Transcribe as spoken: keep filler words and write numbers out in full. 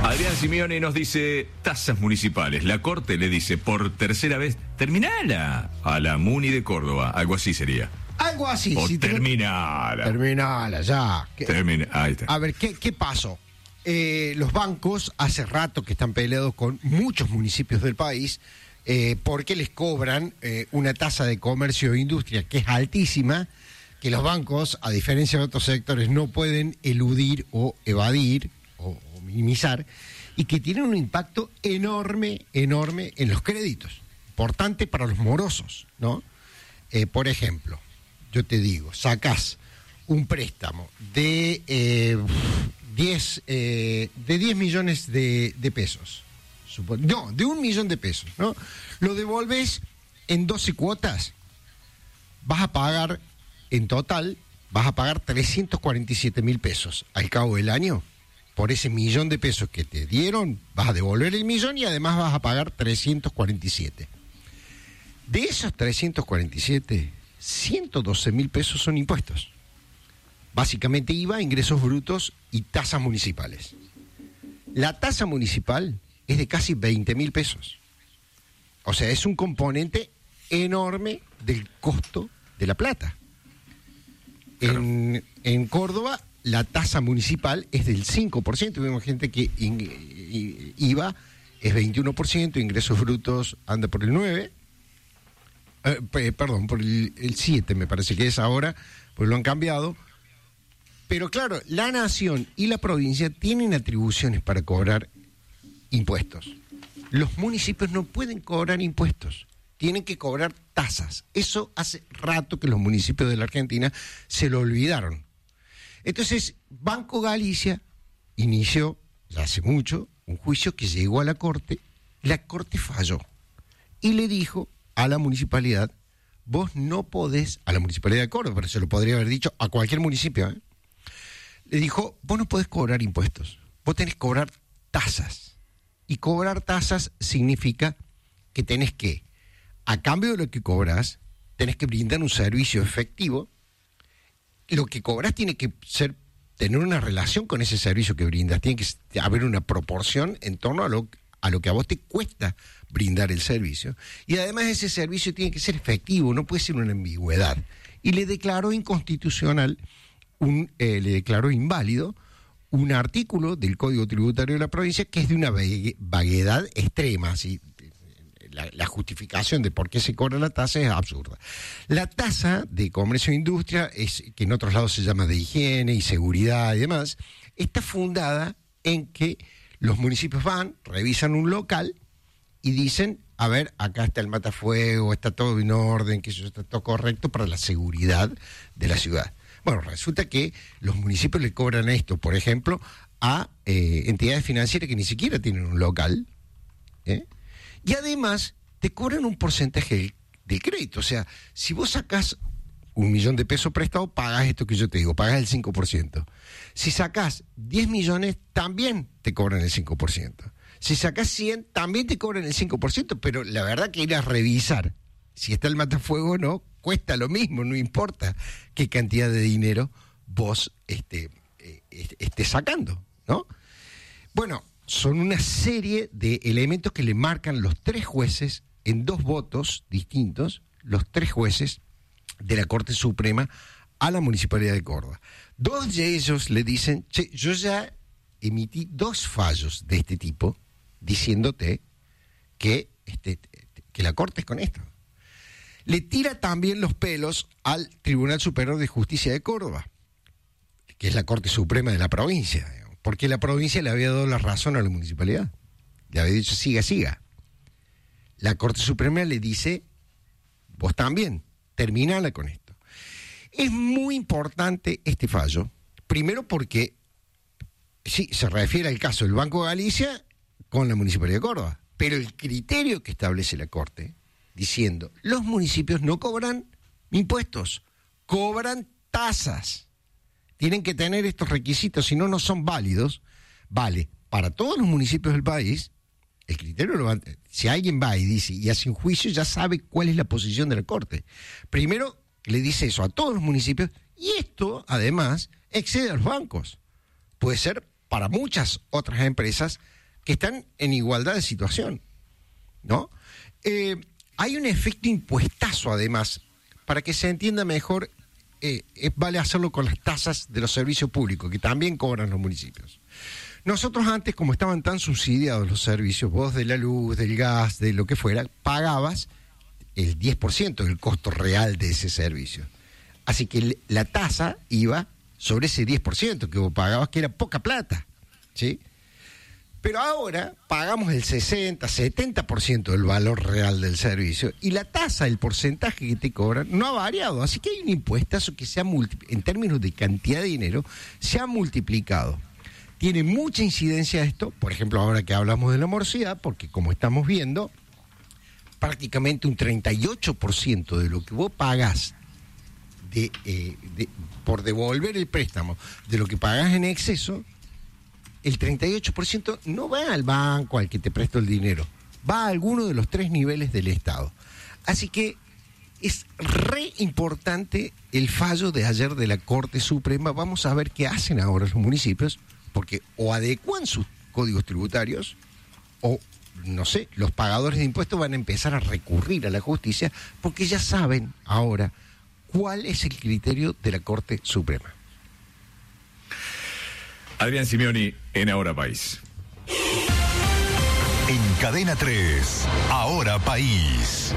Adrián Simeone nos dice, tasas municipales. La Corte le dice, por tercera vez, terminala a la Muni de Córdoba. Algo así sería. Algo así. O si terminala. Terminala, ya. Termina, ahí está. A ver, ¿qué, qué pasó? Eh, los bancos hace rato que están peleados con muchos municipios del país eh, porque les cobran eh, una tasa de comercio e industria que es altísima, que los bancos, a diferencia de otros sectores, no pueden eludir o evadir o, o minimizar, y que tienen un impacto enorme, enorme en los créditos, importante para los morosos, ¿no? Eh, por ejemplo, yo te digo, sacás un préstamo de eh, diez, eh, de diez millones de, de pesos, supo- no, de un millón de pesos, ¿no? Lo devolves en doce cuotas, vas a pagar, en total, vas a pagar trescientos cuarenta y siete mil pesos al cabo del año. Por ese millón de pesos que te dieron, vas a devolver el millón y además vas a pagar trescientos cuarenta y siete. De esos trescientos cuarenta y siete, ciento doce mil pesos son impuestos. Básicamente I V A, ingresos brutos y tasas municipales. La tasa municipal es de casi veinte mil pesos. O sea, es un componente enorme del costo de la plata. Claro. En, en Córdoba, la tasa municipal es del cinco por ciento. Vemos gente que in, I, I V A es veintiuno por ciento, ingresos brutos anda por el nueve por ciento. Eh, p- perdón, por el, el siete me parece que es ahora, pues lo han cambiado. Pero claro, la nación y la provincia tienen atribuciones para cobrar impuestos. Los municipios no pueden cobrar impuestos, tienen que cobrar tasas. Eso hace rato que los municipios de la Argentina se lo olvidaron. Entonces, Banco Galicia inició, ya hace mucho, un juicio que llegó a la Corte. La Corte falló y le dijo a la municipalidad, vos no podés, a la municipalidad de Córdoba, pero se lo podría haber dicho a cualquier municipio, ¿eh? Le dijo, vos no podés cobrar impuestos, vos tenés que cobrar tasas. Y cobrar tasas significa que tenés que, a cambio de lo que cobras, tenés que brindar un servicio efectivo. Lo que cobras tiene que ser, tener una relación con ese servicio que brindas, tiene que haber una proporción en torno a lo, a lo que a vos te cuesta brindar el servicio. Y además ese servicio tiene que ser efectivo, no puede ser una ambigüedad. Y le declaró inconstitucional, un, eh, le declaró inválido un artículo del Código Tributario de la provincia que es de una vague- vaguedad extrema, así. La, la justificación de por qué se cobra la tasa es absurda. La tasa de comercio e industria, es, que en otros lados se llama de higiene y seguridad y demás, está fundada en que los municipios van, revisan un local y dicen, a ver, acá está el matafuego, está todo en orden, que eso está todo correcto para la seguridad de la ciudad. Bueno, resulta que los municipios le cobran esto, por ejemplo, a eh, entidades financieras que ni siquiera tienen un local, ¿eh? Y además te cobran un porcentaje del, del crédito. O sea, si vos sacás un millón de pesos prestado, pagás esto que yo te digo, pagás el cinco por ciento. Si sacás diez millones, también te cobran el cinco por ciento. Si sacás cien, también te cobran el cinco por ciento. Pero la verdad que ir a revisar si está el matafuego o no, cuesta lo mismo, no importa qué cantidad de dinero vos este, eh, estés sacando, ¿no? Bueno, son una serie de elementos que le marcan los tres jueces en dos votos distintos, los tres jueces de la Corte Suprema a la Municipalidad de Córdoba. Dos de ellos le dicen, che, yo ya emití dos fallos de este tipo diciéndote que, este, que la Corte es con esto. Le tira también los pelos al Tribunal Superior de Justicia de Córdoba, que es la Corte Suprema de la provincia, porque la provincia le había dado la razón a la municipalidad. Le había dicho, siga, siga. La Corte Suprema le dice, vos también, terminala con esto. Es muy importante este fallo, primero porque, sí, se refiere al caso del Banco de Galicia con la Municipalidad de Córdoba, pero el criterio que establece la Corte, diciendo, los municipios no cobran impuestos, cobran tasas. Tienen que tener estos requisitos, si no, no son válidos. Vale, para todos los municipios del país, el criterio lo va, si alguien va y dice, y hace un juicio, ya sabe cuál es la posición de la Corte. Primero, le dice eso a todos los municipios, y esto, además, excede a los bancos. Puede ser para muchas otras empresas que están en igualdad de situación, ¿no? Eh, hay un efecto impuestazo, además, para que se entienda mejor, eh, es, vale hacerlo con las tasas de los servicios públicos, que también cobran los municipios. Nosotros antes, como estaban tan subsidiados los servicios, vos de la luz, del gas, de lo que fuera, pagabas el diez por ciento del costo real de ese servicio. Así que la tasa iba sobre ese diez por ciento que vos pagabas, que era poca plata, ¿sí? Pero ahora pagamos el sesenta, setenta por ciento del valor real del servicio y la tasa, el porcentaje que te cobran, no ha variado. Así que hay un impuestazo que se ha multiplicado, en términos de cantidad de dinero, se ha multiplicado. Tiene mucha incidencia esto, por ejemplo, ahora que hablamos de la morosidad, porque como estamos viendo, prácticamente un treinta y ocho por ciento de lo que vos pagás de, eh, de, por devolver el préstamo, de lo que pagás en exceso, el treinta y ocho por ciento no va al banco al que te prestó el dinero, va a alguno de los tres niveles del Estado. Así que es re importante el fallo de ayer de la Corte Suprema. Vamos a ver qué hacen ahora los municipios, porque o adecuan sus códigos tributarios o, no sé, los pagadores de impuestos van a empezar a recurrir a la justicia porque ya saben ahora cuál es el criterio de la Corte Suprema. Adrián Simeoni en Ahora País. En Cadena tres, Ahora País.